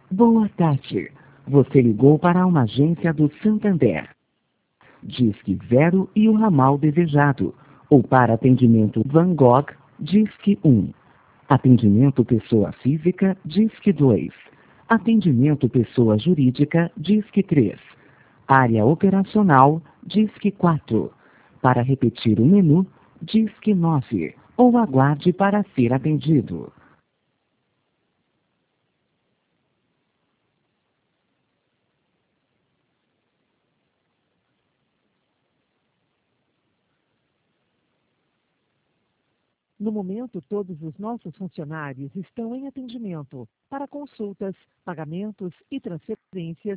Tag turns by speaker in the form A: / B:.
A: Boa tarde. Você ligou para uma agência do Santander. Disque 0 e o ramal desejado. Ou para atendimento Van Gogh, Disque 1. Atendimento pessoa física, Disque 2. Atendimento pessoa jurídica, Disque 3. Área operacional, Disque 4. Para repetir o menu, Disque 9. Ou aguarde para ser atendido. No momento, todos os nossos funcionários estão em atendimento. Para consultas, pagamentos e transferências,